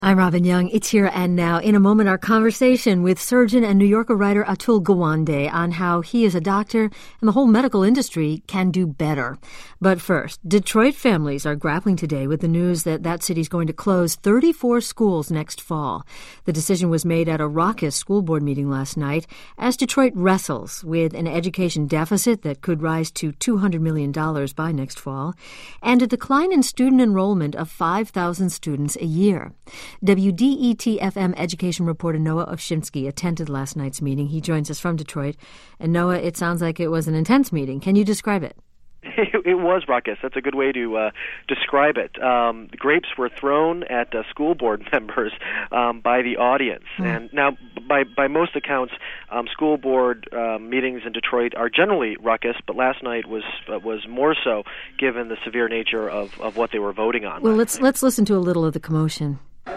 I'm Robin Young. It's Here and Now. In a moment, our conversation with surgeon and New Yorker writer Atul Gawande on how he as a doctor and the whole medical industry can do better. But first, Detroit families are grappling today with the news that that city's going to close 34 schools next fall. The decision was made at a raucous school board meeting last night as Detroit wrestles with an education deficit that could rise to $200 million by next fall and a decline in student enrollment of 5,000 students a year. WDET-FM education reporter Noah Ovchinsky attended last night's meeting. He joins us from Detroit. And Noah, it sounds like it was an intense meeting. Can you describe it? It was raucous. That's a good way to describe it. Grapes were thrown at school board members by the audience. And now, by most accounts, school board meetings in Detroit are generally raucous, but last night was more so, given the severe nature of what they were voting on. Well, let's listen to a little of the commotion.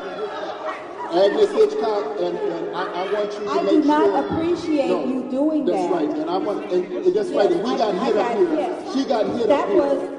Agnes Hitchcock, and I want you to I do not appreciate you doing that's that. Right, and I want, and that's right, and we got hit up here. Yes. She got hit That up here.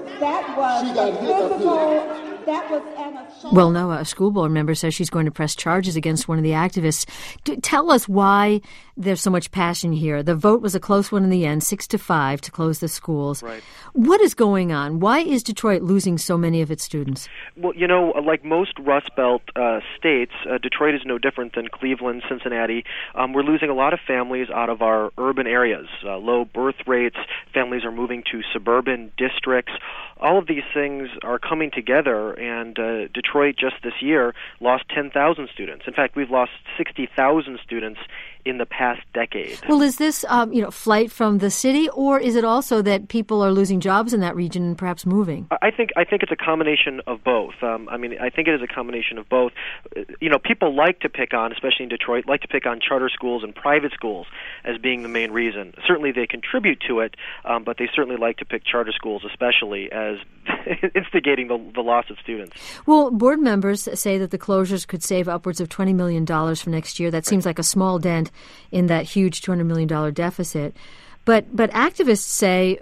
was She got hit up physical. That was an assault. Well, Noah, a school board member says she's going to press charges against one of the activists. Tell us why there's so much passion here. The vote was a close one in the end, 6-5 to close the schools. Right. What is going on? Why is Detroit losing so many of its students? Well, like most Rust Belt states, Detroit is no different than Cleveland, Cincinnati. We're losing a lot of families out of our urban areas. Low birth rates, families are moving to suburban districts. All of these things are coming together, and Detroit just this year lost 10,000 students. In fact, we've lost 60,000 students in the past decade. Well, is this, flight from the city, or is it also that people are losing jobs in that region and perhaps moving? I think it's a combination of both. I think it is a combination of both. People like to pick on, especially in Detroit, like to pick on charter schools and private schools as being the main reason. Certainly they contribute to it, but they certainly like to pick charter schools especially as instigating the loss of students. Well, board members say that the closures could save upwards of $20 million for next year. That seems like a small dent in that huge $200 million deficit. But activists say,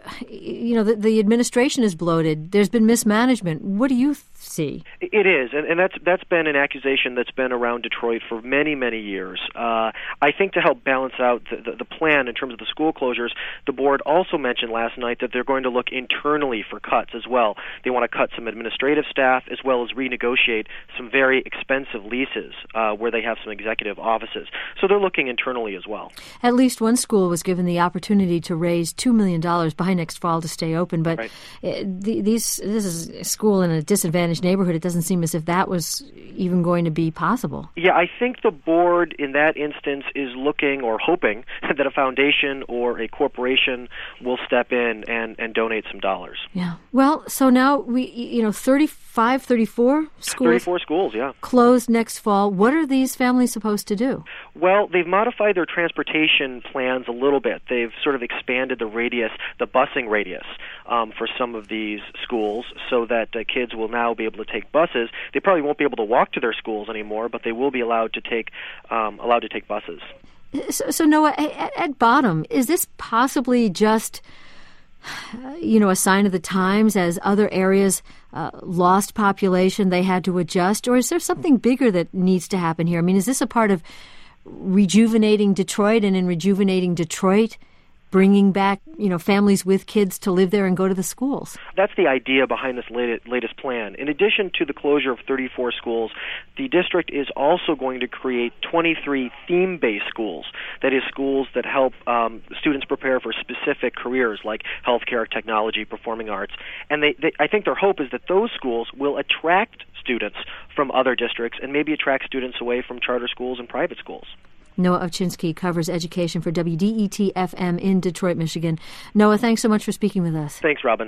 the administration is bloated. There's been mismanagement. What do you see? It is, and that's been an accusation that's been around Detroit for many, many years. I think to help balance out the plan in terms of the school closures, the board also mentioned last night that they're going to look internally for cuts as well. They want to cut some administrative staff as well as renegotiate some very expensive leases where they have some executive offices. So they're looking internally as well. At least one school was given the opportunity to raise $2 million by next fall to stay open, but right. This is a school in a disadvantaged neighborhood. It doesn't seem as if that was even going to be possible. Yeah, I think the board in that instance is looking or hoping that a foundation or a corporation will step in and donate some dollars. Yeah. Well, so now we, 34 schools? 34 schools, yeah. Closed next fall. What are these families supposed to do? Well, they've modified their transportation plans a little bit. They've sort of expanded the busing radius for some of these schools so that kids will now be able to take buses. They probably won't be able to walk to their schools anymore, but they will be allowed to take buses. So Noah, at bottom, is this possibly just a sign of the times as other areas lost population, they had to adjust, or is there something bigger that needs to happen here? I mean, is this a part of rejuvenating Detroit, and in rejuvenating Detroit, bringing back, families with kids to live there and go to the schools? That's the idea behind this latest plan. In addition to the closure of 34 schools, the district is also going to create 23 theme-based schools. That is, schools that help students prepare for specific careers like healthcare, technology, performing arts. And I think their hope is that those schools will attract students from other districts and maybe attract students away from charter schools and private schools. Noah Ovchinsky covers education for WDET-FM in Detroit, Michigan. Noah, thanks so much for speaking with us. Thanks, Robin.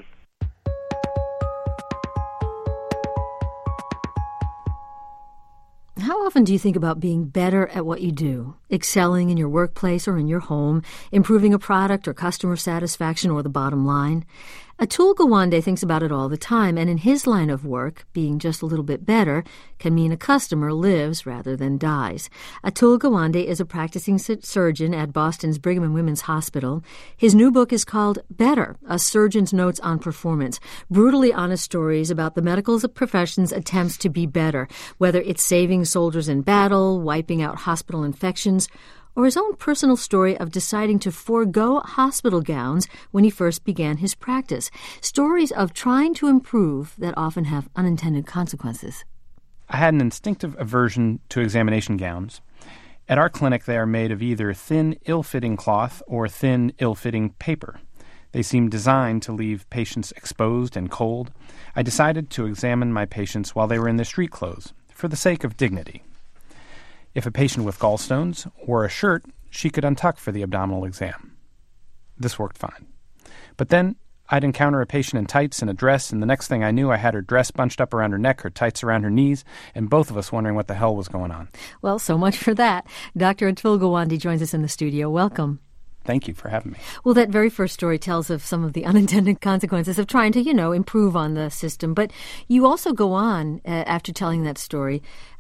How often do you think about being better at what you do? excelling in your workplace or in your home, improving a product or customer satisfaction or the bottom line. Atul Gawande thinks about it all the time, and in his line of work, being just a little bit better can mean a customer lives rather than dies. Atul Gawande is a practicing surgeon at Boston's Brigham and Women's Hospital. His new book is called Better, A Surgeon's Notes on Performance, brutally honest stories about the medical profession's attempts to be better, whether it's saving soldiers in battle, wiping out hospital infections, or his own personal story of deciding to forego hospital gowns when he first began his practice. Stories of trying to improve that often have unintended consequences. I had an instinctive aversion to examination gowns. At our clinic, they are made of either thin, ill-fitting cloth or thin, ill-fitting paper. They seem designed to leave patients exposed and cold. I decided to examine my patients while they were in their street clothes, for the sake of dignity. If a patient with gallstones wore a shirt, she could untuck for the abdominal exam. This worked fine. But then I'd encounter a patient in tights and a dress, and the next thing I knew, I had her dress bunched up around her neck, her tights around her knees, and both of us wondering what the hell was going on. Well, so much for that. Dr. Atul Gawande joins us in the studio. Welcome. Thank you for having me. Well, that very first story tells of some of the unintended consequences of trying to, improve on the system. But you also go on, after telling that story,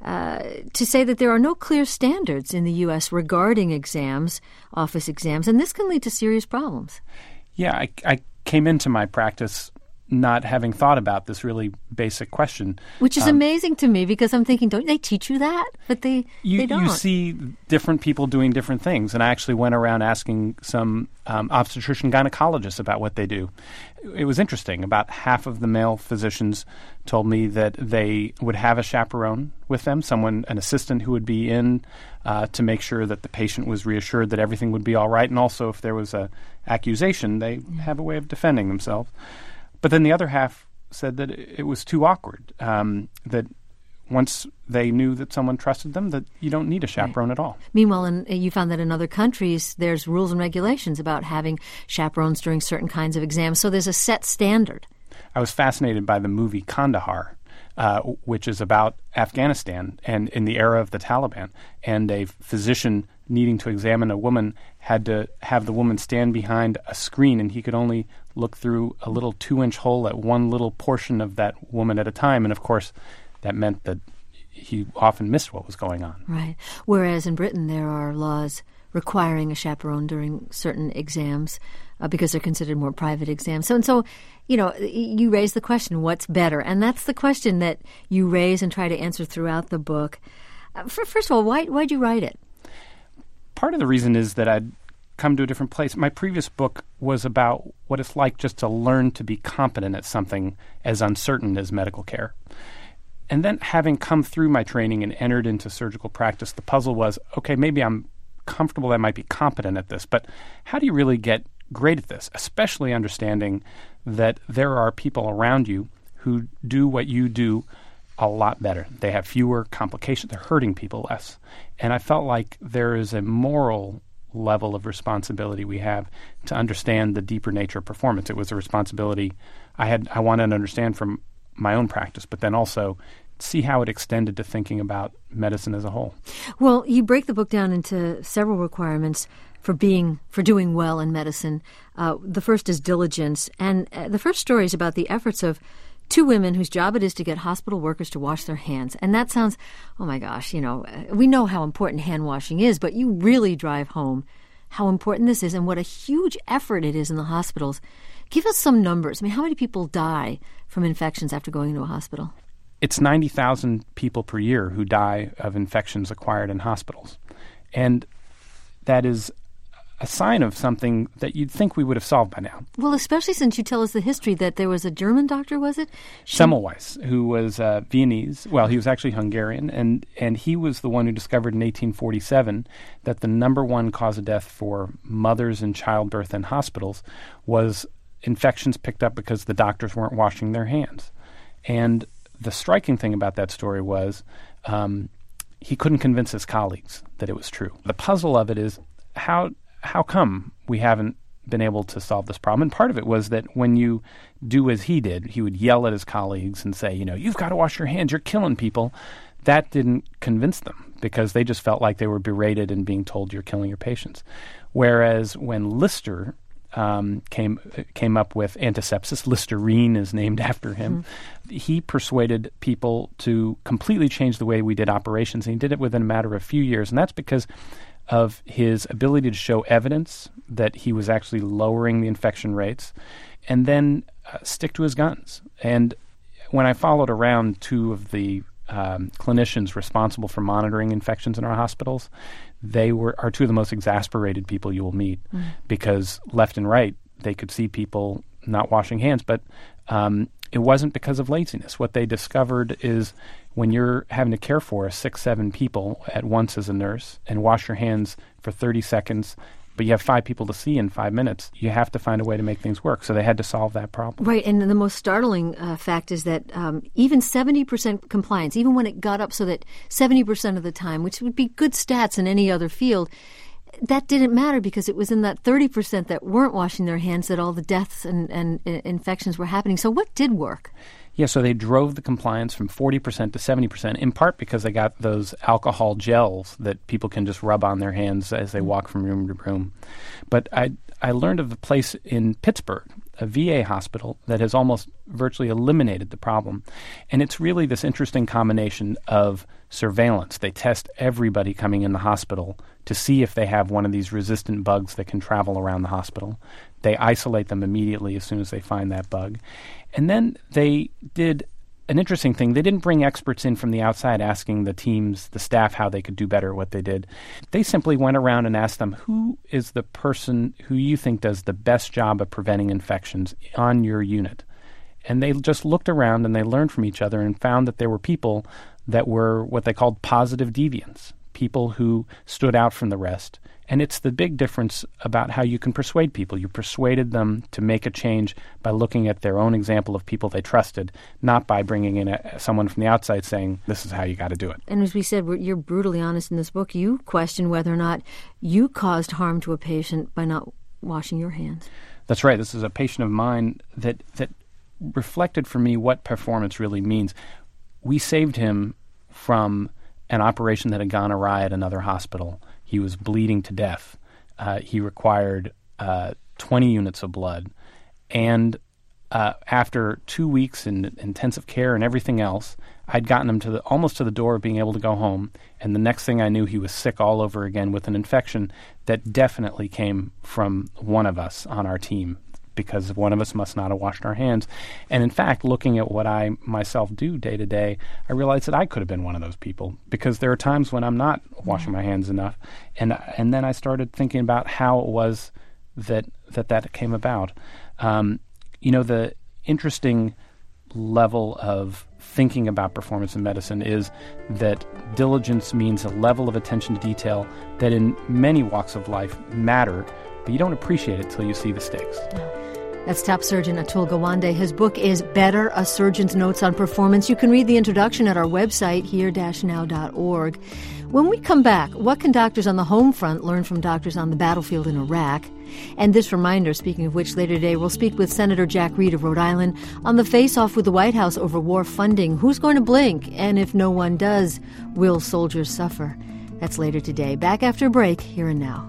to say that there are no clear standards in the U.S. regarding exams, office exams, and this can lead to serious problems. Yeah, I came into my practice not having thought about this really basic question. Which is amazing to me, because I'm thinking, don't they teach you that? But they don't. You see different people doing different things. And I actually went around asking some obstetrician gynecologists about what they do. It was interesting. About half of the male physicians told me that they would have a chaperone with them, an assistant who would be in to make sure that the patient was reassured that everything would be all right. And also, if there was an accusation, they have a way of defending themselves. But then the other half said that it was too awkward, that once they knew that someone trusted them, that you don't need a chaperone at all. Meanwhile, you found that in other countries, there's rules and regulations about having chaperones during certain kinds of exams. So there's a set standard. I was fascinated by the movie Kandahar, which is about Afghanistan and in the era of the Taliban. And a physician needing to examine a woman had to have the woman stand behind a screen, and he could only look through a little 2-inch hole at one little portion of that woman at a time. And, of course, that meant that he often missed what was going on. Right. Whereas in Britain, there are laws requiring a chaperone during certain exams because they're considered more private exams. So, you raise the question, what's better? And that's the question that you raise and try to answer throughout the book. First of all, why'd you write it? Part of the reason is that I'd come to a different place. My previous book was about what it's like just to learn to be competent at something as uncertain as medical care. And then having come through my training and entered into surgical practice, the puzzle was, okay, maybe I'm comfortable, I might be competent at this, but how do you really get great at this, especially understanding that there are people around you who do what you do a lot better. They have fewer complications. They're hurting people less. And I felt like there is a moral level of responsibility we have to understand the deeper nature of performance. It was a responsibility I wanted to understand from my own practice, but then also see how it extended to thinking about medicine as a whole. Well, you break the book down into several requirements for doing well in medicine. The first is diligence, and the first story is about the efforts of 2 women whose job it is to get hospital workers to wash their hands. And that sounds, oh my gosh, we know how important hand washing is, but you really drive home how important this is and what a huge effort it is in the hospitals. Give us some numbers. How many people die from infections after going into a hospital? It's 90,000 people per year who die of infections acquired in hospitals. And that is a sign of something that you'd think we would have solved by now. Well, especially since you tell us the history that there was a German doctor, was it? Semmelweis, who was Viennese. Well, he was actually Hungarian, and he was the one who discovered in 1847 that the number one cause of death for mothers in childbirth in hospitals was infections picked up because the doctors weren't washing their hands. And the striking thing about that story was he couldn't convince his colleagues that it was true. The puzzle of it is how come we haven't been able to solve this problem? And part of it was that when you do as he did, he would yell at his colleagues and say, you've got to wash your hands, you're killing people. That didn't convince them because they just felt like they were berated and being told you're killing your patients. Whereas when Lister came up with antisepsis, Listerine is named after him, he persuaded people to completely change the way we did operations, and he did it within a matter of a few years. And that's because of his ability to show evidence that he was actually lowering the infection rates, and then stick to his guns. And when I followed around two of the clinicians responsible for monitoring infections in our hospitals, they are two of the most exasperated people you will meet, because left and right they could see people not washing hands, but it wasn't because of laziness. What they discovered is when you're having to care for 6-7 people at once as a nurse and wash your hands for 30 seconds, but you have 5 people to see in 5 minutes, you have to find a way to make things work. So they had to solve that problem. Right, and the most startling fact is that even 70% compliance, even when it got up so that 70% of the time, which would be good stats in any other field, that didn't matter because it was in that 30% that weren't washing their hands that all the deaths and infections were happening. So what did work? Yeah, so they drove the compliance from 40% to 70%, in part because they got those alcohol gels that people can just rub on their hands as they walk from room to room. But I learned of a place in Pittsburgh, a VA hospital, that has almost virtually eliminated the problem. And it's really this interesting combination of surveillance. They test everybody coming in the hospital to see if they have one of these resistant bugs that can travel around the hospital. They isolate them immediately as soon as they find that bug. And then they did an interesting thing. They didn't bring experts in from the outside asking the teams, the staff, how they could do better at what they did. They simply went around and asked them, who is the person who you think does the best job of preventing infections on your unit? And they just looked around and they learned from each other and found that there were people that were what they called positive deviants, people who stood out from the rest. And it's the big difference about how you can persuade people. You persuaded them to make a change by looking at their own example of people they trusted, not by bringing in someone from the outside saying, this is how you got to do it. And as we said, you're brutally honest in this book. You question whether or not you caused harm to a patient by not washing your hands. That's right. This is a patient of mine that reflected for me what performance really means. We saved him from an operation that had gone awry at another hospital. He was bleeding to death. He required 20 units of blood. And after 2 weeks in intensive care and everything else, I'd gotten him almost to the door of being able to go home. And the next thing I knew, he was sick all over again with an infection that definitely came from one of us on our team, because one of us must not have washed our hands. And in fact, looking at what I myself do day to day, I realized that I could have been one of those people, because there are times when I'm not washing my hands enough. And then I started thinking about how it was that came about. The interesting level of thinking about performance in medicine is that diligence means a level of attention to detail that in many walks of life matter, but you don't appreciate it till you see the stakes. That's top surgeon Atul Gawande. His book is Better, A Surgeon's Notes on Performance. You can read the introduction at our website, here-now.org. When we come back, what can doctors on the home front learn from doctors on the battlefield in Iraq? And this reminder, speaking of which, later today we'll speak with Senator Jack Reed of Rhode Island on the face-off with the White House over war funding. Who's going to blink? And if no one does, will soldiers suffer? That's later today. Back after a break, Here and Now.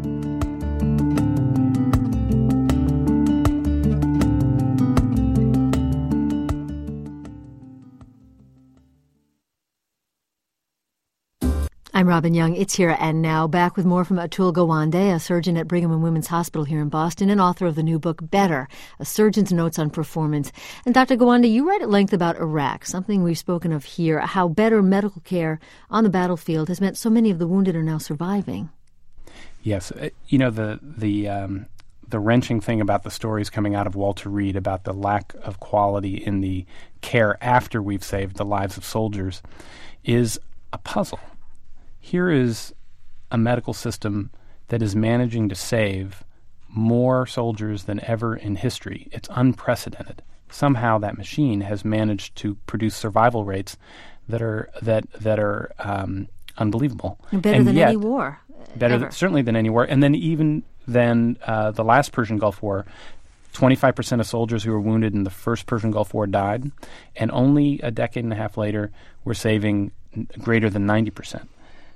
I'm Robin Young. It's Here and Now. Back with more from Atul Gawande, a surgeon at Brigham and Women's Hospital here in Boston and author of the new book, Better, A Surgeon's Notes on Performance. And Dr. Gawande, you write at length about Iraq, something we've spoken of here, how better medical care on the battlefield has meant so many of the wounded are now surviving. Yes. The wrenching thing about the stories coming out of Walter Reed about the lack of quality in the care after we've saved the lives of soldiers is a puzzle. Here is a medical system that is managing to save more soldiers than ever in history. It's unprecedented. Somehow that machine has managed to produce survival rates that are unbelievable. Better than any war. Certainly than any war. And then even than the last Persian Gulf War, 25% of soldiers who were wounded in the first Persian Gulf War died, and only a decade and a half later we're saving greater than 90%.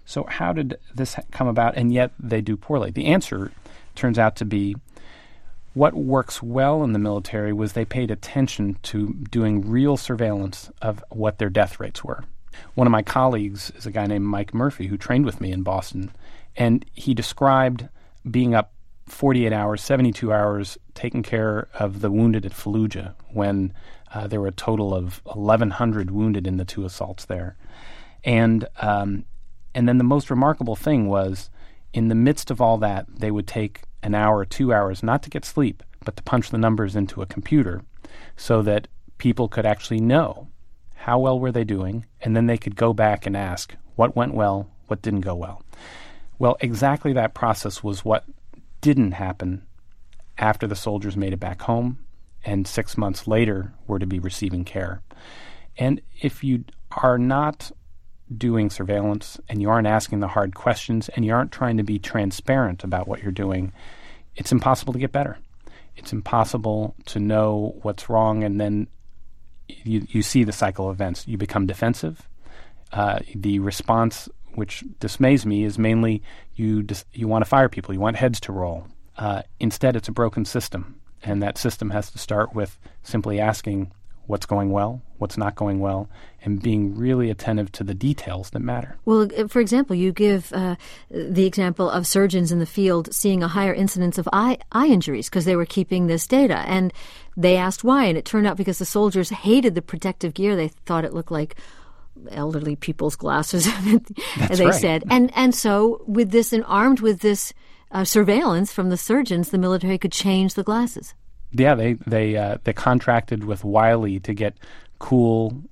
So how did this come about, and yet they do poorly? The answer turns out to be what works well in the military was they paid attention to doing real surveillance of what their death rates were. One of my colleagues is a guy named Mike Murphy who trained with me in Boston, and he described being up 48 hours, 72 hours, taking care of the wounded at Fallujah when there were a total of 1,100 wounded in the 2 assaults there. And then the most remarkable thing was, in the midst of all that, they would take an hour or 2 hours not to get sleep, but to punch the numbers into a computer so that people could actually know how well were they doing, and then they could go back and ask what went well, what didn't go well. Well, exactly that process was what didn't happen after the soldiers made it back home and 6 months later were to be receiving care. And if you are not doing surveillance and you aren't asking the hard questions and you aren't trying to be transparent about what you're doing, it's impossible to get better. It's impossible to know what's wrong, and then you see the cycle of events. You become defensive. The response, which dismays me, is mainly you want to fire people. You want heads to roll. Instead, it's a broken system, and that system has to start with simply asking what's going well, what's not going well, and being really attentive to the details that matter. Well, for example, you give the example of surgeons in the field seeing a higher incidence of eye injuries because they were keeping this data. And they asked why, and it turned out because the soldiers hated the protective gear. They thought it looked like elderly people's glasses, as they said. And so with this, and armed with this surveillance from the surgeons, the military could change the glasses. Yeah, they contracted with Wiley to get cool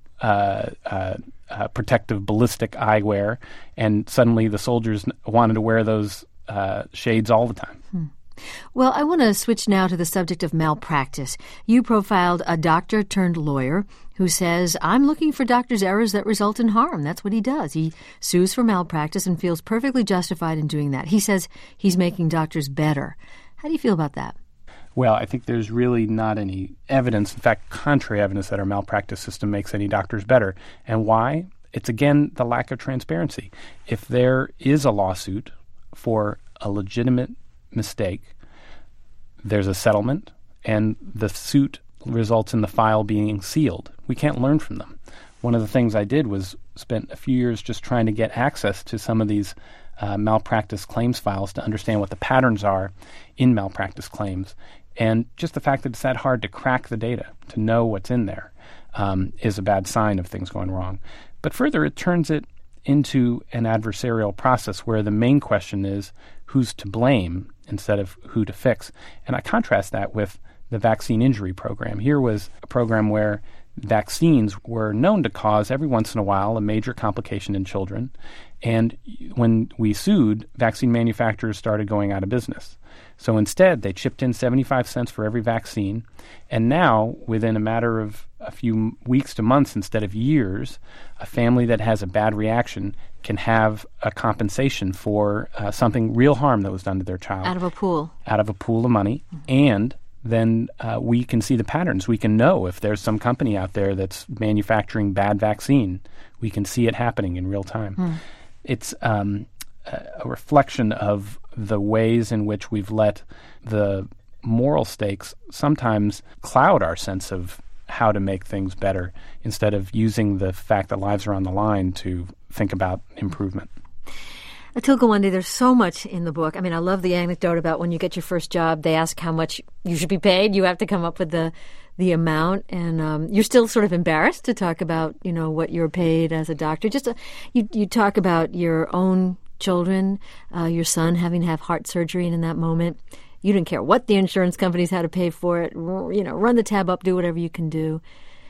protective ballistic eyewear, and suddenly the soldiers wanted to wear those shades all the time. Well, I want to switch now to the subject of malpractice. You profiled a doctor turned lawyer who says, I'm looking for doctors' errors that result in harm. That's what he does. He sues for malpractice and feels perfectly justified in doing that. He says he's making doctors better. How do you feel about that? Well, I think there's really not any evidence, in fact, contrary evidence, that our malpractice system makes any doctors better. And why? It's, again, the lack of transparency. If there is a lawsuit for a legitimate mistake, there's a settlement, and the suit results in the file being sealed. We can't learn from them. One of the things I did was spent a few years just trying to get access to some of these malpractice claims files to understand what the patterns are in malpractice claims. And just the fact that it's that hard to crack the data, to know what's in there, is a bad sign of things going wrong. But further, it turns it into an adversarial process where the main question is who's to blame instead of who to fix. And I contrast that with the vaccine injury program. Here was a program where vaccines were known to cause every once in a while a major complication in children. And when we sued, vaccine manufacturers started going out of business. So instead, they chipped in 75 cents for every vaccine. And now, within a matter of a few weeks to months instead of years, a family that has a bad reaction can have a compensation for something real harm that was done to their child. Out of a pool. Out of a pool of money. Mm-hmm. And then we can see the patterns. We can know if there's some company out there that's manufacturing bad vaccine. We can see it happening in real time. Mm. It's a reflection of the ways in which we've let the moral stakes sometimes cloud our sense of how to make things better instead of using the fact that lives are on the line to think about improvement. Atul Gawande, there's so much in the book. I mean, I love the anecdote about when you get your first job, they ask how much you should be paid. You have to come up with the amount, and you're still sort of embarrassed to talk about, what you're paid as a doctor. You talk about your own children, your son having to have heart surgery, and in that moment, you didn't care what the insurance companies had to pay for it. Run the tab up, do whatever you can do.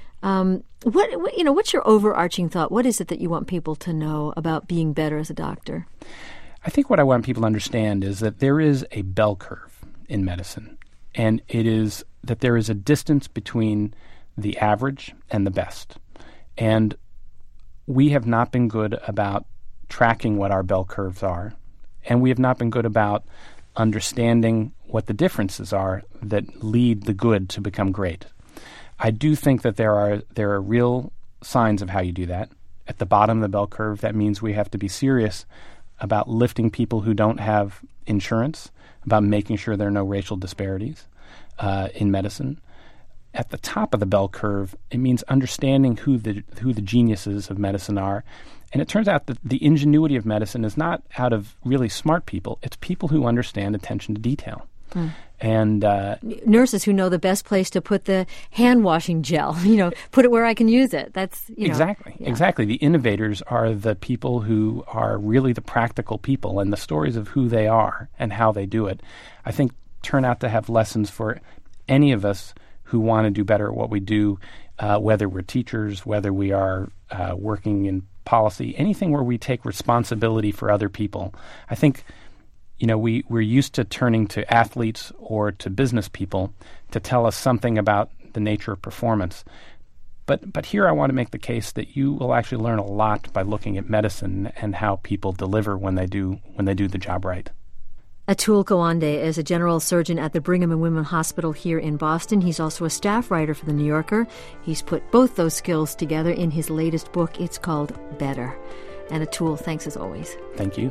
What's your overarching thought? What is it that you want people to know about being better as a doctor? I think what I want people to understand is that there is a bell curve in medicine, and it is that there is a distance between the average and the best. And we have not been good about tracking what our bell curves are, and we have not been good about understanding what the differences are that lead the good to become great. I do think that there are real signs of how you do that. At the bottom of the bell curve, that means we have to be serious about lifting people who don't have insurance, about making sure there are no racial disparities in medicine. At the top of the bell curve, it means understanding who the geniuses of medicine are. And it turns out that the ingenuity of medicine is not out of really smart people. It's people who understand attention to detail. And nurses who know the best place to put the hand washing gel, put it where I can use it. That's Exactly. The innovators are the people who are really the practical people, and the stories of who they are and how they do it, I think, turn out to have lessons for any of us who want to do better at what we do, whether we're teachers, whether we are working in policy, anything where we take responsibility for other people. I think we're used to turning to athletes or to business people to tell us something about the nature of performance. But here I want to make the case that you will actually learn a lot by looking at medicine and how people deliver when they do the job right. Atul Gawande is a general surgeon at the Brigham and Women's Hospital here in Boston. He's also a staff writer for The New Yorker. He's put both those skills together in his latest book. It's called Better. And Atul, thanks as always. Thank you.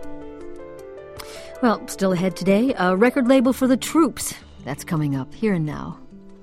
Well, still ahead today, a record label for the Troops. That's coming up here and now.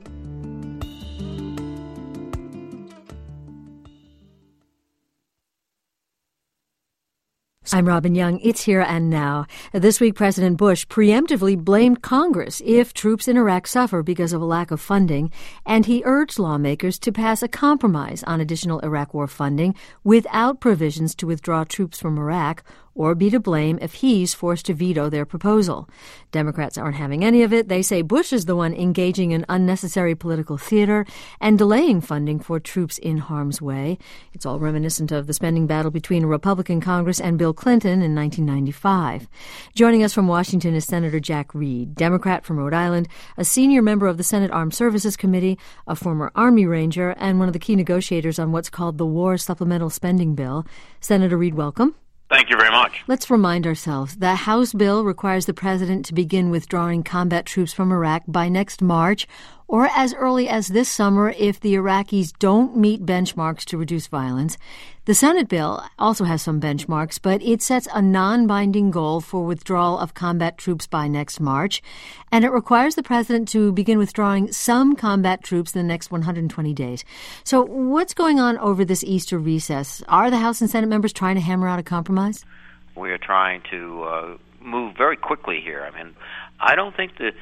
I'm Robin Young. It's Here and Now. This week, President Bush preemptively blamed Congress if troops in Iraq suffer because of a lack of funding, and he urged lawmakers to pass a compromise on additional Iraq war funding without provisions to withdraw troops from Iraq or be to blame if he's forced to veto their proposal. Democrats aren't having any of it. They say Bush is the one engaging in unnecessary political theater and delaying funding for troops in harm's way. It's all reminiscent of the spending battle between a Republican Congress and Bill Clinton in 1995. Joining us from Washington is Senator Jack Reed, Democrat from Rhode Island, a senior member of the Senate Armed Services Committee, a former Army Ranger, and one of the key negotiators on what's called the War Supplemental Spending Bill. Senator Reed, welcome. Thank you very much. Let's remind ourselves. The House bill requires the president to begin withdrawing combat troops from Iraq by next March, or as early as this summer if the Iraqis don't meet benchmarks to reduce violence. The Senate bill also has some benchmarks, but it sets a non-binding goal for withdrawal of combat troops by next March, and it requires the president to begin withdrawing some combat troops in the next 120 days. So what's going on over this Easter recess? Are the House and Senate members trying to hammer out a compromise? We are trying to move very quickly here. I mean, I don't think the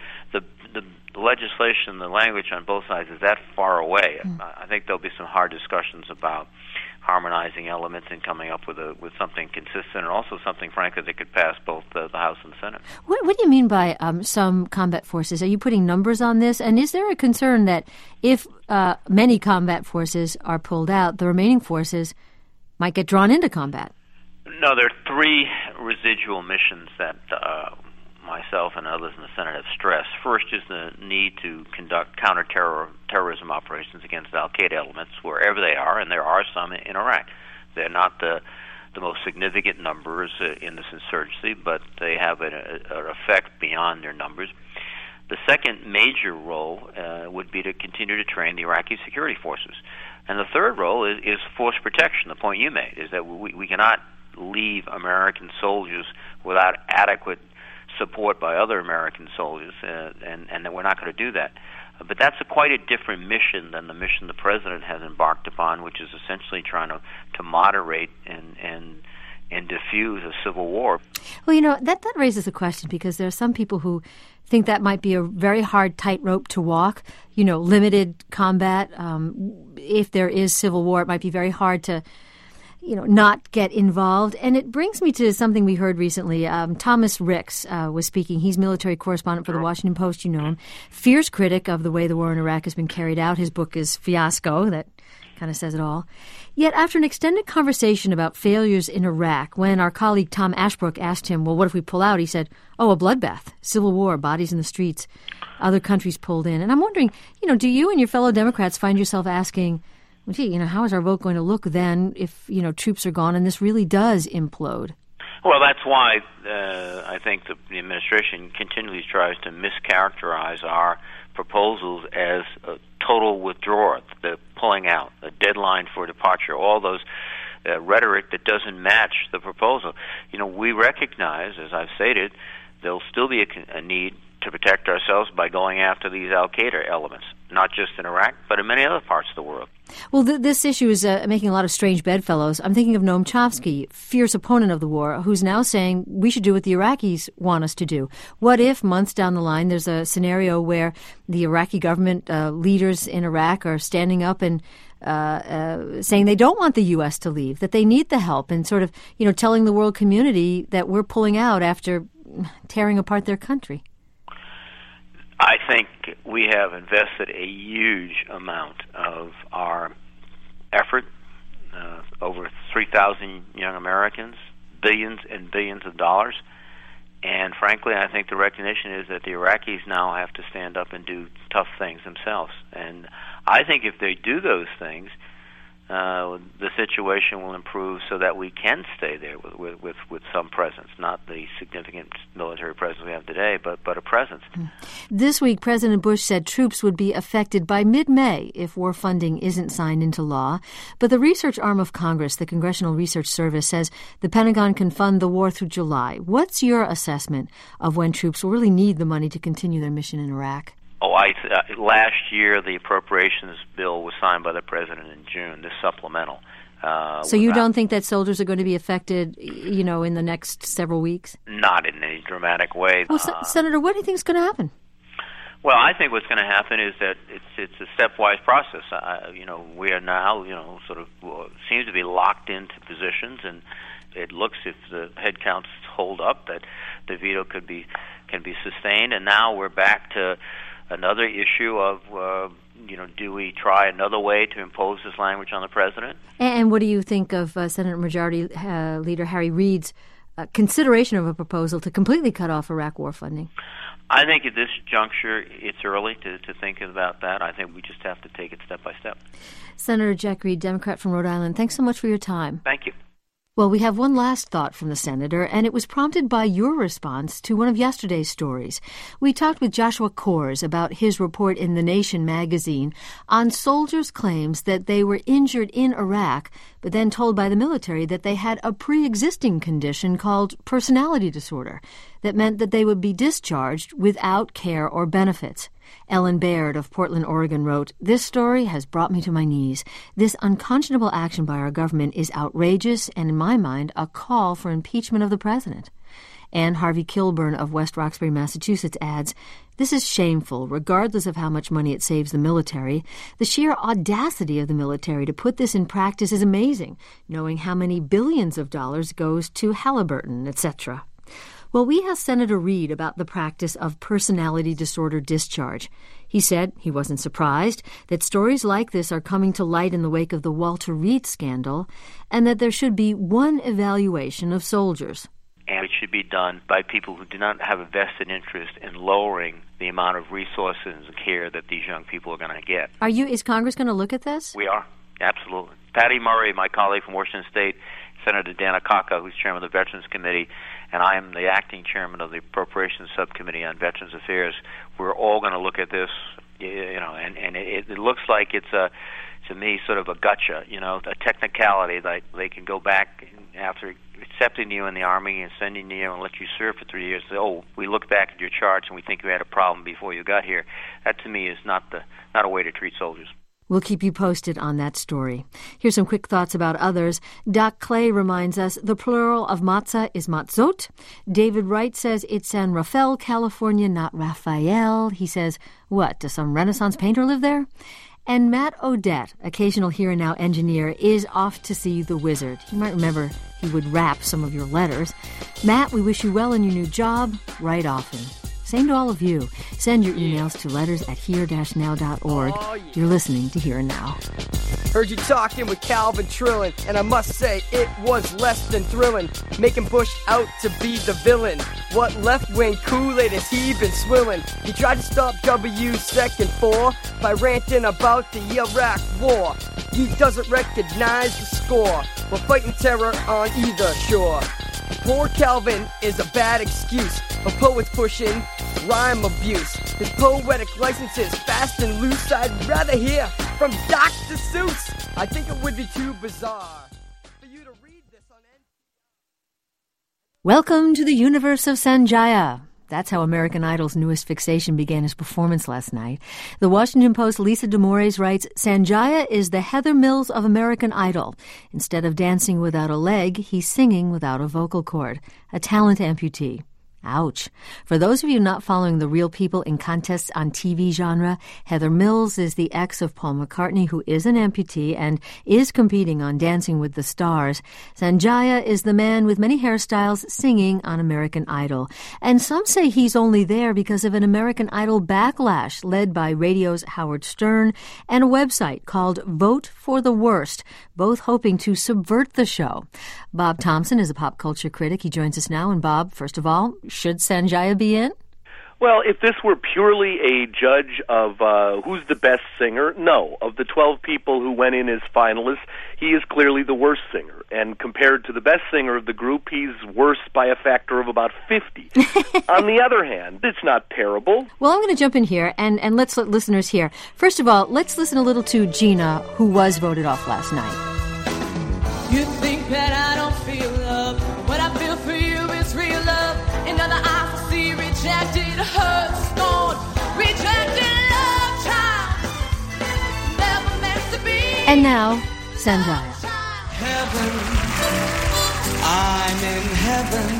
legislation, the language on both sides is that far away. I think there'll be some hard discussions about harmonizing elements and coming up with something consistent, and also something, frankly, that could pass both the House and the Senate. What do you mean by some combat forces? Are you putting numbers on this? And is there a concern that if many combat forces are pulled out, the remaining forces might get drawn into combat? No, there are three residual missions that myself and others in the Senate have stressed. First is the need to conduct counterterrorism operations against al-Qaeda elements wherever they are, and there are some in Iraq. They're not the most significant numbers in this insurgency, but they have an effect beyond their numbers. The second major role would be to continue to train the Iraqi security forces. And the third role is force protection. The point you made is that we cannot leave American soldiers without adequate support by other American soldiers, and that we're not going to do that. But that's quite a different mission than the mission the president has embarked upon, which is essentially trying to moderate and diffuse a civil war. Well, that raises a question, because there are some people who think that might be a very hard tightrope to walk. Limited combat. If there is civil war, it might be very hard to not get involved. And it brings me to something we heard recently. Thomas Ricks was speaking. He's military correspondent for the Washington Post. You know him. Fierce critic of the way the war in Iraq has been carried out. His book is Fiasco. That kind of says it all. Yet after an extended conversation about failures in Iraq, when our colleague Tom Ashbrook asked him, well, what if we pull out? He said, a bloodbath, civil war, bodies in the streets, other countries pulled in. And I'm wondering, do you and your fellow Democrats find yourself asking, well, gee, how is our vote going to look then if, troops are gone and this really does implode? Well, that's why I think the administration continually tries to mischaracterize our proposals as a total withdrawal, the pulling out, the deadline for departure, all those rhetoric that doesn't match the proposal. We recognize, as I've stated, there'll still be a need to protect ourselves by going after these al-Qaeda elements, not just in Iraq, but in many other parts of the world. Well, this issue is making a lot of strange bedfellows. I'm thinking of Noam Chomsky, fierce opponent of the war, who's now saying we should do what the Iraqis want us to do. What if, months down the line, there's a scenario where the Iraqi government leaders in Iraq are standing up and saying they don't want the U.S. to leave, that they need the help, and sort of, telling the world community that we're pulling out after tearing apart their country? I think we have invested a huge amount of our effort, over 3,000 young Americans, billions and billions of dollars. And frankly, I think the recognition is that the Iraqis now have to stand up and do tough things themselves. And I think if they do those things, the situation will improve so that we can stay there with some presence, not the significant military presence we have today, but a presence. This week, President Bush said troops would be affected by mid-May if war funding isn't signed into law. But the research arm of Congress, the Congressional Research Service, says the Pentagon can fund the war through July. What's your assessment of when troops will really need the money to continue their mission in Iraq? Last year, the appropriations bill was signed by the president in June, the supplemental. So you don't think that soldiers are going to be affected, in the next several weeks? Not in any dramatic way. Well, Senator, what do you think is going to happen? Well, I think what's going to happen is that it's a stepwise process. We are now, sort of seems to be locked into positions, and it looks, if the headcounts hold up, that the veto can be sustained. And now we're back to another issue of, do we try another way to impose this language on the president? And what do you think of Senate Majority Leader Harry Reid's consideration of a proposal to completely cut off Iraq war funding? I think at this juncture, it's early to think about that. I think we just have to take it step by step. Senator Jack Reed, Democrat from Rhode Island, thanks so much for your time. Thank you. Well, we have one last thought from the senator, and it was prompted by your response to one of yesterday's stories. We talked with Joshua Coors about his report in The Nation magazine on soldiers' claims that they were injured in Iraq, but then told by the military that they had a pre-existing condition called personality disorder that meant that they would be discharged without care or benefits. Ellen Baird of Portland, Oregon wrote, "This story has brought me to my knees. This unconscionable action by our government is outrageous and, in my mind, a call for impeachment of the president." And Harvey Kilburn of West Roxbury, Massachusetts adds, "This is shameful, regardless of how much money it saves the military. The sheer audacity of the military to put this in practice is amazing, knowing how many billions of dollars goes to Halliburton, etc." Well, we asked Senator Reid about the practice of personality disorder discharge. He said he wasn't surprised that stories like this are coming to light in the wake of the Walter Reed scandal, and that there should be one evaluation of soldiers. And it should be done by people who do not have a vested interest in lowering the amount of resources and care that these young people are going to get. Is Congress going to look at this? We are, absolutely. Patty Murray, my colleague from Washington State, Senator Dan Akaka, who's chairman of the Veterans Committee, and I am the acting chairman of the Appropriations Subcommittee on Veterans Affairs. We're all going to look at this, and it looks like it's to me, sort of a gotcha, a technicality that they can go back after accepting you in the Army and sending you and let you serve for 3 years. Say, oh, we look back at your charts and we think you had a problem before you got here. That to me is not a way to treat soldiers. We'll keep you posted on that story. Here's some quick thoughts about others. Doc Clay reminds us the plural of matzah is matzot. David Wright says it's San Rafael, California, not Raphael. He says, what, does some Renaissance painter live there? And Matt Odette, occasional Here and Now engineer, is off to see the wizard. You might remember he would rap some of your letters. Matt, we wish you well in your new job. Write often. Same to all of you. Send your emails to letters@here-now.org. You're listening to Here and Now. Heard you talking with Calvin Trillin, and I must say it was less than thrilling, making Bush out to be the villain. What left-wing Kool-Aid has he been swilling? He tried to stop W's second four by ranting about the Iraq war. He doesn't recognize the score. We're fighting terror on either shore. Poor Calvin is a bad excuse for poets pushing rhyme abuse. His poetic license is fast and loose. I'd rather hear from Dr. Seuss. I think it would be too bizarre for you Welcome to the universe of Sanjaya. That's how American Idol's newest fixation began his performance last night. The Washington Post's Lisa DeMores writes, Sanjaya is the Heather Mills of American Idol. Instead of dancing without a leg, he's singing without a vocal cord. A talent amputee. Ouch. For those of you not following the real people in contests on TV genre, Heather Mills is the ex of Paul McCartney, who is an amputee and is competing on Dancing with the Stars. Sanjaya is the man with many hairstyles singing on American Idol. And some say he's only there because of an American Idol backlash led by radio's Howard Stern and a website called Vote for the Worst, both hoping to subvert the show. Bob Thompson is a pop culture critic. He joins us now. And Bob, first of all, should Sanjaya be in? Well, if this were purely a judge of who's the best singer, no. Of the 12 people who went in as finalists, he is clearly the worst singer. And compared to the best singer of the group, he's worse by a factor of about 50. On the other hand, it's not terrible. Well, I'm going to jump in here, and let's let listeners hear. First of all, let's listen a little to Gina, who was voted off last night. You think that I don't feel love. What I feel for you is real love. In other eyes I see rejected, hurt, scorned, rejected love, child. Never meant to be. And now, Sanjaya. Heaven, I'm in heaven,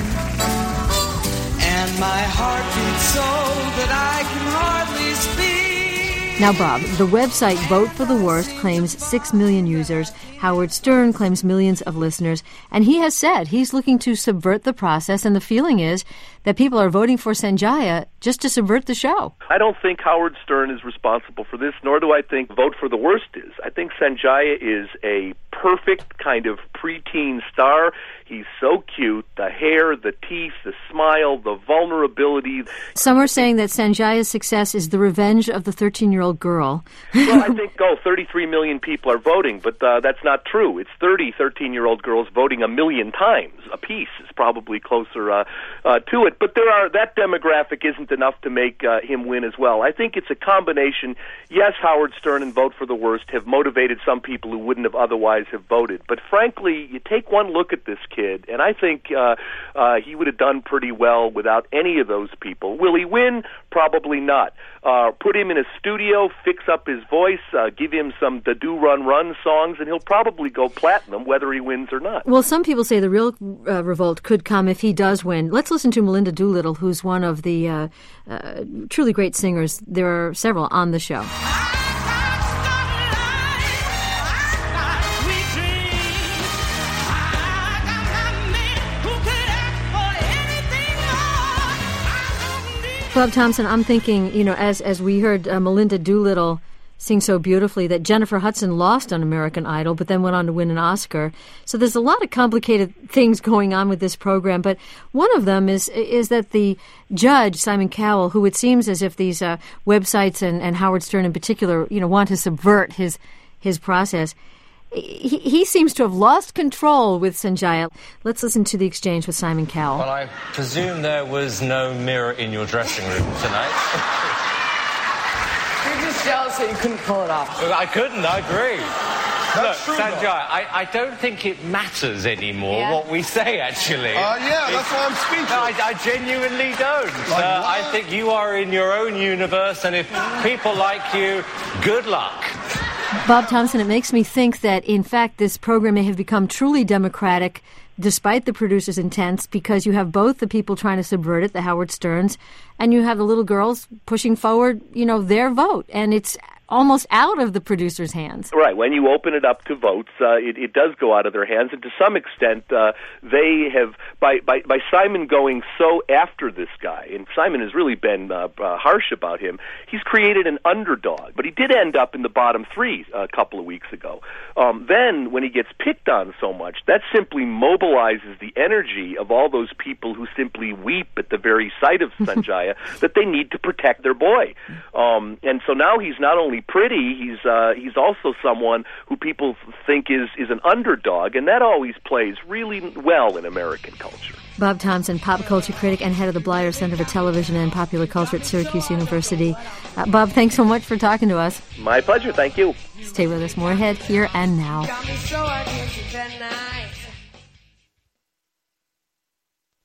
and my heart beats so that I can hardly speak. Now, Bob, the website Vote for the Worst claims 6 million users. Howard Stern claims millions of listeners. And he has said he's looking to subvert the process. And the feeling is that people are voting for Sanjaya just to subvert the show. I don't think Howard Stern is responsible for this, nor do I think Vote for the Worst is. I think Sanjaya is a perfect kind of preteen star. He's so cute. The hair, the teeth, the smile, the vulnerability. Some are saying that Sanjaya's success is the revenge of the 13-year-old girl. Well, I think, 33 million people are voting, but that's not true. It's 30 13-year-old girls voting 1 million times apiece is probably closer to it. But that demographic isn't enough to make him win as well. I think it's a combination. Yes, Howard Stern and Vote for the Worst have motivated some people who wouldn't have otherwise have voted. But frankly, you take one look at this kid, and I think he would have done pretty well without any of those people. Will he win? Probably not. Put him in a studio, fix up his voice, give him some the Do Run Run songs, and he'll probably go platinum whether he wins or not. Well, some people say the real revolt could come if he does win. Let's listen to Melinda Doolittle, who's one of the truly great singers. There are several on the show. Bob Thompson, I'm thinking, as we heard Melinda Doolittle sing so beautifully, that Jennifer Hudson lost on American Idol, but then went on to win an Oscar. So there's a lot of complicated things going on with this program, but one of them is that the judge, Simon Cowell, who it seems as if these websites and Howard Stern in particular, want to subvert his process, he seems to have lost control with Sanjaya. Let's listen to the exchange with Simon Cowell. Well, I presume there was no mirror in your dressing room tonight. You're just jealous that you couldn't pull it off. I couldn't, I agree. That's Look, true, Sanjaya, I don't think it matters anymore what we say, actually. Yeah, that's why I'm speechless. No, I genuinely don't. I think you are in your own universe, and if people like you, good luck. Bob Thompson, it makes me think that, in fact, this program may have become truly democratic despite the producer's intents, because you have both the people trying to subvert it, the Howard Sterns, and you have the little girls pushing forward, their vote. And it's almost out of the producer's hands. Right. When you open it up to votes, it does go out of their hands, and to some extent, they have by Simon going so after this guy, and Simon has really been harsh about him. He's created an underdog, but he did end up in the bottom 3 a couple of weeks ago. Then, when he gets picked on so much, that simply mobilizes the energy of all those people who simply weep at the very sight of Sanjaya that they need to protect their boy. And so now he's not only pretty, he's also someone who people think is an underdog, and that always plays really well in American culture. Bob Thompson, pop culture critic and head of the Bleier Center for Television and Popular Culture at Syracuse University. Bob, thanks so much for talking to us. My pleasure. Thank you. Stay with us. More ahead, Here and Now.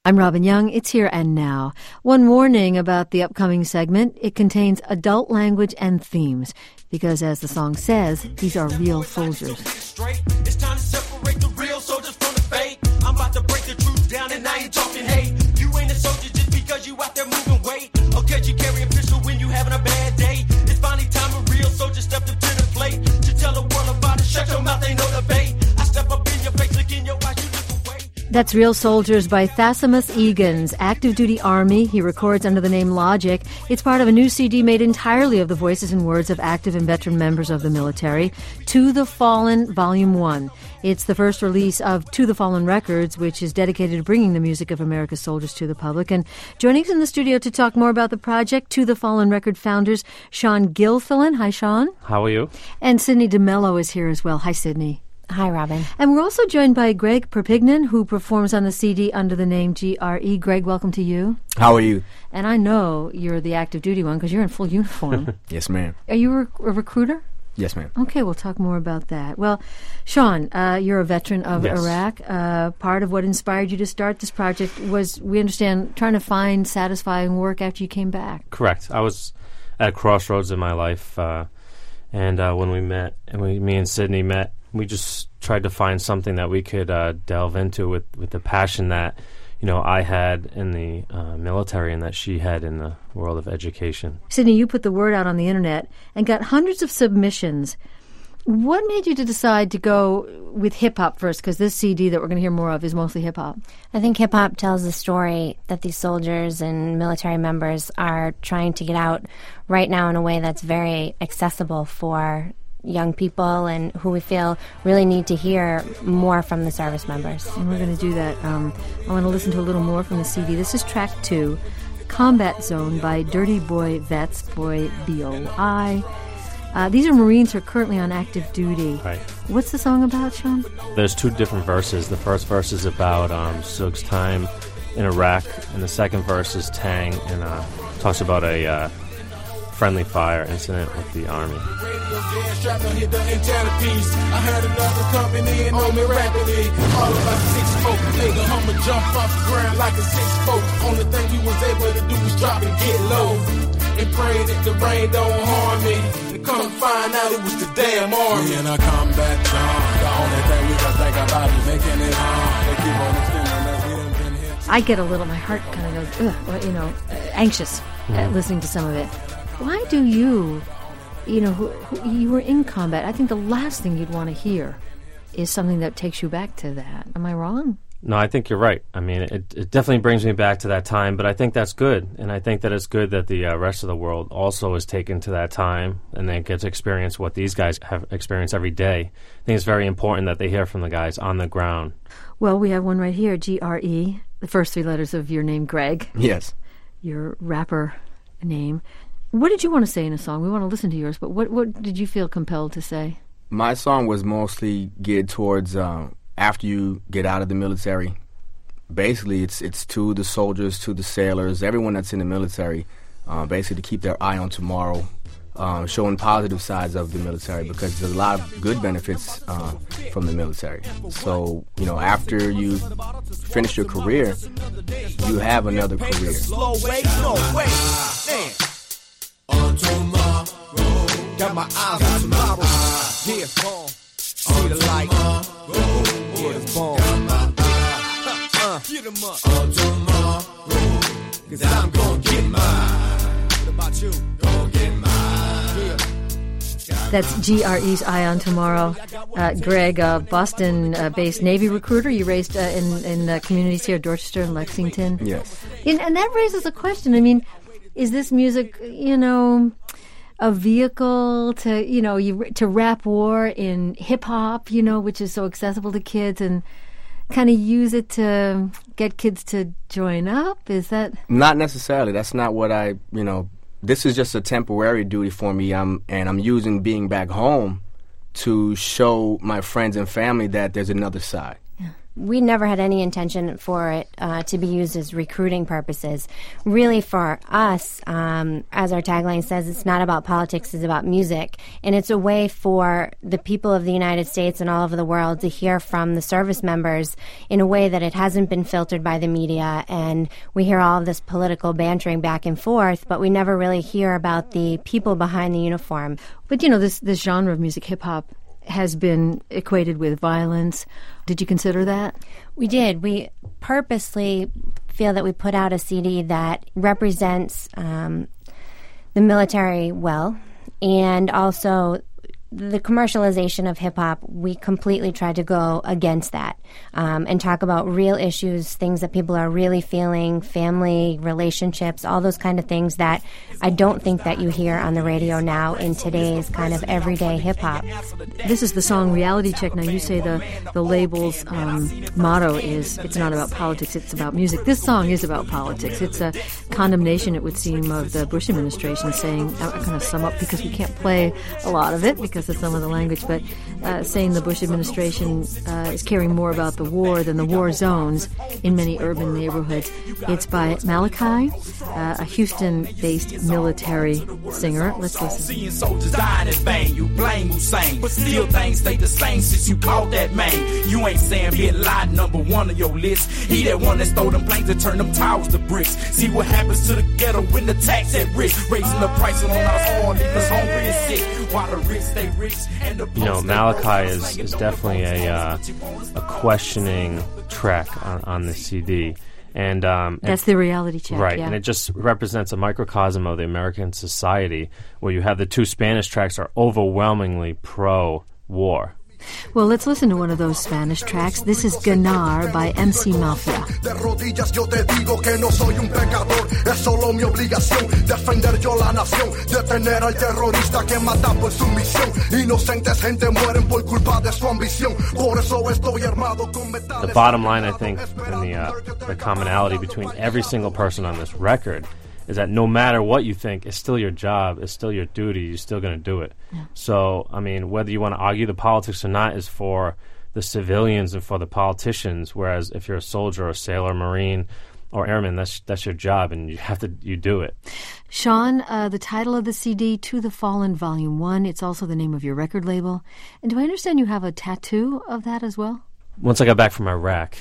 I'm Robin Young. It's Here and Now. One warning about the upcoming segment. It contains adult language and themes because, as the song says, these are real soldiers. It's time to separate the real soldiers from the fake. I'm about to break the truth down and I ain't talking hate. You ain't a soldier just because you out there moving weight. Or cause you carry a pistol when you having a bad day. It's finally time a real soldier stepped up to the plate to tell the world about it. Shut your mouth, ain't no debate. I step up in your face, look in your eyes, you look away. That's Real Soldiers by Thasimus Egan's Active Duty Army. He records under the name Logic. It's part of a new CD made entirely of the voices and words of active and veteran members of the military. To the Fallen, Volume 1. It's the first release of To the Fallen Records, which is dedicated to bringing the music of America's soldiers to the public. And joining us in the studio to talk more about the project, To the Fallen Record founders, Sean Gilfillan. Hi, Sean. How are you? And Sydney DeMello is here as well. Hi, Sydney. Hi, Robin. And we're also joined by Greg Perpignan, who performs on the CD under the name GRE. Greg, welcome to you. How are you? And I know you're the active duty one because you're in full uniform. Yes, ma'am. Are you a recruiter? Yes, ma'am. Okay, we'll talk more about that. Well, Sean, you're a veteran of Iraq. Part of what inspired you to start this project was, we understand, trying to find satisfying work after you came back. Correct. I was at a crossroads in my life, and when we met, and me and Sydney met, we just tried to find something that we could delve into with the passion that, you know, I had in the military and that she had in the world of education. Sydney, you put the word out on the internet and got hundreds of submissions. What made you to decide to go with hip-hop first? Because this CD that we're going to hear more of is mostly hip-hop. I think hip-hop tells the story that these soldiers and military members are trying to get out right now in a way that's very accessible for young people and who we feel really need to hear more from the service members. And we're going to do that. I want to listen to a little more from the CD. This is track 2, Combat Zone by Dirty Boy Vets, Boy B.O.I. These are Marines who are currently on active duty. Right. What's the song about, Sean? There's 2 different verses. The first verse is about Sug's time in Iraq, and the second verse is Tang, and talks about a friendly fire incident with the Army. I heard another company and on me rapidly. All about 6-4. Made a Hummer jump off the ground like a 6-4. Only thing we was able to do was drop and get low. And pray that the rain don't harm me. And come find out it was the damn Army. We in a combat zone. The only thing we can think about is making it home. They keep on extending that we done been here. I get a little, my heart kind of goes, anxious listening to some of it. Why do you, you were in combat, I think the last thing you'd want to hear is something that takes you back to that. Am I wrong? No, I think you're right. I mean, it definitely brings me back to that time, but I think that's good. And I think that it's good that the rest of the world also is taken to that time and they get to experience what these guys have experienced every day. I think it's very important that they hear from the guys on the ground. Well, we have one right here, GRE, the first 3 letters of your name, Greg. Yes. Your rapper name. What did you want to say in a song? We want to listen to yours, but what did you feel compelled to say? My song was mostly geared towards after you get out of the military. Basically, it's to the soldiers, to the sailors, everyone that's in the military, basically to keep their eye on tomorrow, showing positive sides of the military because there's a lot of good benefits from the military. So, after you finish your career, you have another career. On tomorrow, got my eyes on tomorrow. Yeah, see the light. Yeah, it's bomb. Get 'em up. On tomorrow, 'cause I'm gon' get mine. What about you? Gon' get mine. That's GRE's Eye on Tomorrow. Greg, Boston-based Navy recruiter. You raised in communities here, Dorchester and Lexington. Yes. And that raises a question. I mean, is this music, a vehicle to to rap war in hip-hop, which is so accessible to kids, and kind of use it to get kids to join up? Is that... Not necessarily. That's not what this is just a temporary duty for me, and I'm using being back home to show my friends and family that there's another side. we never had any intention for it to be used as recruiting purposes. Really, for us, as our tagline says, it's not about politics, it's about music. And it's a way for the people of the United States and all over the world to hear from the service members in a way that it hasn't been filtered by the media. And we hear all of this political bantering back and forth, but we never really hear about the people behind the uniform. But, you know, this genre of music, hip-hop, has been equated with violence. Did you consider that? We did. We purposely feel that we put out a CD that represents the military well, and also the commercialization of hip-hop. We completely tried to go against that and talk about real issues, things that people are really feeling, family, relationships, all those kind of things that I don't think that you hear on the radio now in today's kind of everyday hip-hop. This is the song Reality Check. Now, you say the label's motto is, it's not about politics, it's about music. This song is about politics. It's a condemnation, it would seem, of the Bush administration, saying, I'm going to sum up because we can't play a lot of it because of some of the language, but saying the Bush administration is caring more about the war than the war zones in many urban neighborhoods. It's by Malachi, a Houston-based military singer. Let's listen. Seeing soldiers dying in vain, you blame Hussein, but still things stay the same since you called that man. You ain't saying Bin Laden number one on your list. He that one that stole them planes and turned them towers to bricks. See what happens to the ghetto when the tax at risk, raising the price on us all, leaving us hungry and sick, while the rich stay rich and the you know, Malachi is definitely a questioning track on the CD. And that's the Reality Check, right? Yeah. And it just represents a microcosm of the American society, where you have the two Spanish tracks are overwhelmingly pro-war. Well, let's listen to one of those Spanish tracks. This is Ganar by MC Mafia. De rodillas yo te digo que no soy un pecador, es solo mi obligación defender yo la nación, detener al terrorista que mata por su misión. Inocentes gente mueren por culpa de su ambición, por eso estoy armado con metales. The bottom line, I think, and the commonality between every single person on this record is that no matter what you think, it's still your job, it's still your duty, you're still going to do it. Yeah. So, I mean, whether you want to argue the politics or not is for the civilians and for the politicians, whereas if you're a soldier or a sailor, Marine, or airman, that's your job, and you do it. Sean, the title of the CD, To the Fallen Volume 1, it's also the name of your record label. And do I understand you have a tattoo of that as well? Once I got back from Iraq,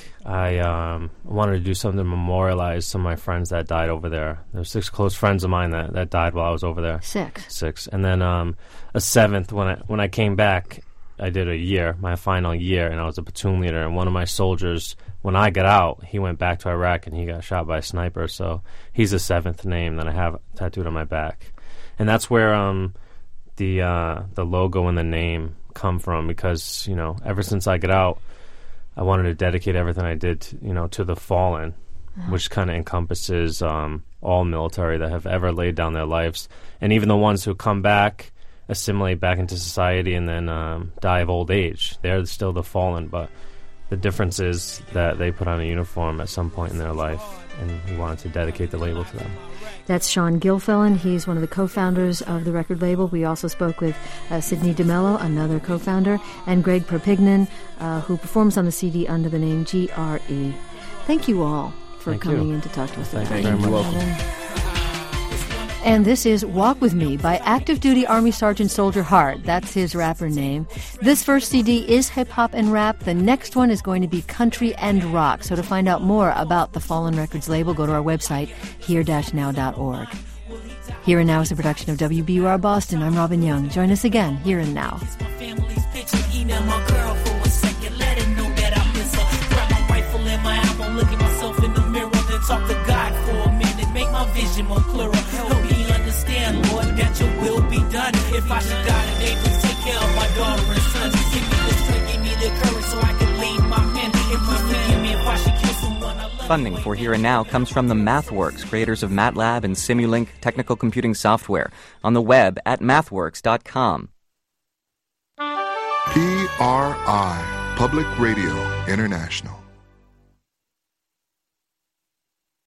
I wanted to do something to memorialize some of my friends that died over there. There were 6 close friends of mine that died while I was over there. 6. And then a 7th, when I came back, I did a year, my final year, and I was a platoon leader. And one of my soldiers, when I got out, he went back to Iraq and he got shot by a sniper. So he's the 7th name that I have tattooed on my back. And that's where the logo and the name come from, because, you know, ever since I got out, I wanted to dedicate everything I did, to the fallen, which kind of encompasses all military that have ever laid down their lives, and even the ones who come back, assimilate back into society, and then die of old age. They're still the fallen, but the difference is that they put on a uniform at some point in their life, and we wanted to dedicate the label to them. That's Sean Gilfillan. He's one of the co-founders of the record label. We also spoke with Sidney DeMello, another co-founder, and Greg Perpignan, who performs on the CD under the name GRE. Thank you all for coming in to talk to us. Thank you very much. Welcome. And this is Walk With Me by active duty Army Sergeant Soldier Hart. That's his rapper name. This first CD is hip-hop and rap. The next one is going to be country and rock. So to find out more about the Fallen Records label, go to our website, here-now.org. Here and Now is a production of WBUR Boston. I'm Robin Young. Join us again, Here and Now. Talk to God for a minute, make my vision more clearer. Help me understand, Lord, that your will be done. If I should die today, please take care of my daughter and son. Give me the strength, give me the courage so I can lead my men. And please forgive me if I should kill someone I love. Funding for Here and Now comes from the MathWorks, creators of MATLAB and Simulink technical computing software. On the web at mathworks.com. PRI, Public Radio International.